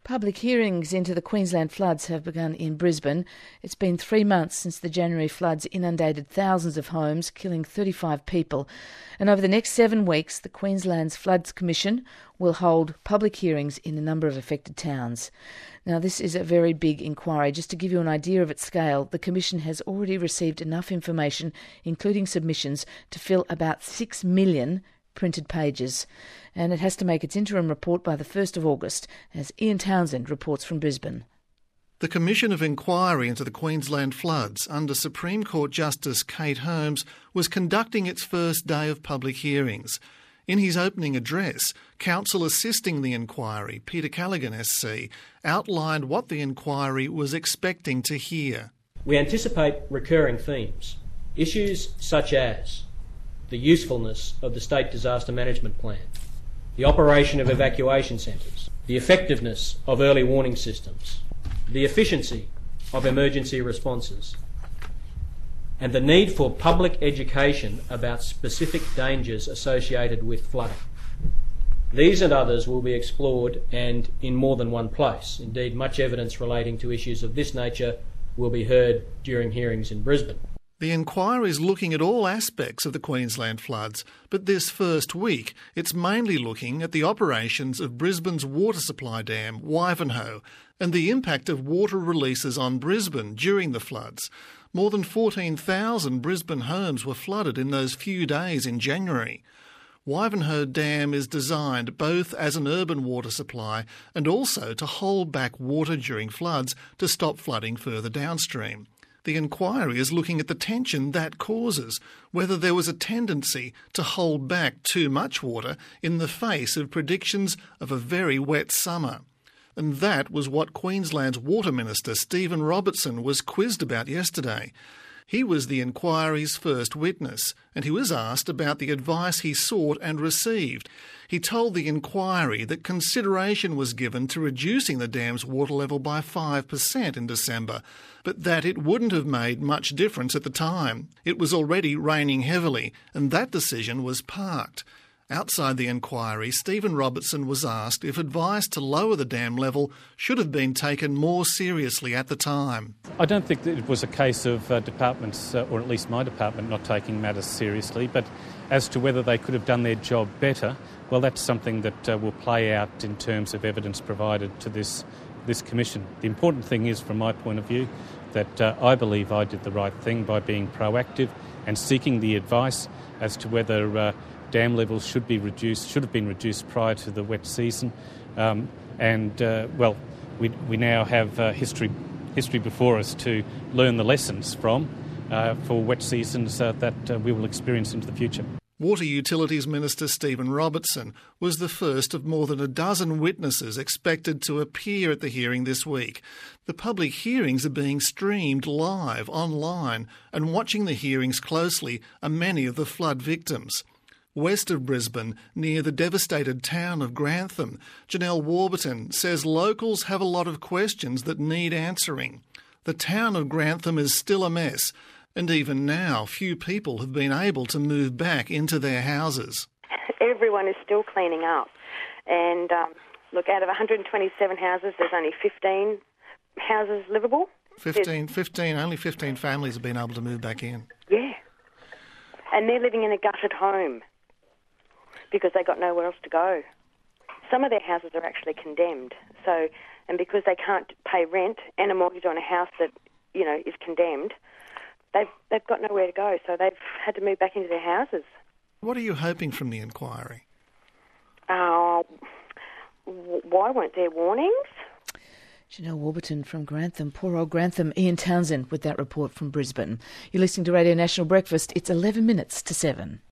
Public hearings into the Queensland floods have begun in Brisbane. It's been 3 months since the January floods inundated thousands of homes, killing 35 people. And over the next 7 weeks, the Queensland's Floods Commission will hold public hearings in a number of affected towns. Now, this is a very big inquiry. Just to give you an idea of its scale, the Commission has already received enough information, including submissions, to fill about 6 million printed pages, and it has to make its interim report by the 1st of August, as Ian Townsend reports from Brisbane. The Commission of Inquiry into the Queensland floods under Supreme Court Justice Kate Holmes was conducting its first day of public hearings. In his opening address, counsel assisting the inquiry, Peter Callaghan SC, outlined what the inquiry was expecting to hear. We anticipate recurring themes, issues such as the usefulness of the State Disaster Management Plan, the operation of evacuation centres, the effectiveness of early warning systems, the efficiency of emergency responses, and the need for public education about specific dangers associated with flooding. These and others will be explored and in more than one place. Indeed, much evidence relating to issues of this nature will be heard during hearings in Brisbane. The inquiry is looking at all aspects of the Queensland floods, but this first week it's mainly looking at the operations of Brisbane's water supply dam, Wivenhoe, and the impact of water releases on Brisbane during the floods. More than 14,000 Brisbane homes were flooded in those few days in January. Wivenhoe Dam is designed both as an urban water supply and also to hold back water during floods to stop flooding further downstream. The inquiry is looking at the tension that causes, whether there was a tendency to hold back too much water in the face of predictions of a very wet summer. And that was what Queensland's Water Minister Stephen Robertson was quizzed about yesterday. He was the inquiry's first witness, and he was asked about the advice he sought and received. He told the inquiry that consideration was given to reducing the dam's water level by 5% in December, but that it wouldn't have made much difference at the time. It was already raining heavily, and that decision was parked. Outside the inquiry, Stephen Robertson was asked if advice to lower the dam level should have been taken more seriously at the time. I don't think that it was a case of departments, or at least my department, not taking matters seriously, but as to whether they could have done their job better, well, that's something that will play out in terms of evidence provided to this commission. The important thing is, from my point of view, that I believe I did the right thing by being proactive and seeking the advice as to whether dam levels should have been reduced prior to the wet season. We now have history before us to learn the lessons from for wet seasons that we will experience into the future. Water Utilities Minister Stephen Robertson was the first of more than a dozen witnesses expected to appear at the hearing this week. The public hearings are being streamed live online, and watching the hearings closely are many of the flood victims. West of Brisbane, near the devastated town of Grantham, Janelle Warburton says locals have a lot of questions that need answering. The town of Grantham is still a mess, and even now few people have been able to move back into their houses. Everyone is still cleaning up. And look, out of 127 houses, there's only 15 houses livable. 15, only 15 families have been able to move back in. Yeah. And they're living in a gutted home because they got nowhere else to go. Some of their houses are actually condemned. So, and because they can't pay rent and a mortgage on a house that, is condemned, they've got nowhere to go. So they've had to move back into their houses. What are you hoping from the inquiry? Why weren't there warnings? Janelle Warburton from Grantham. Poor old Grantham. Ian Townsend with that report from Brisbane. You're listening to Radio National Breakfast. It's 11 minutes to 7.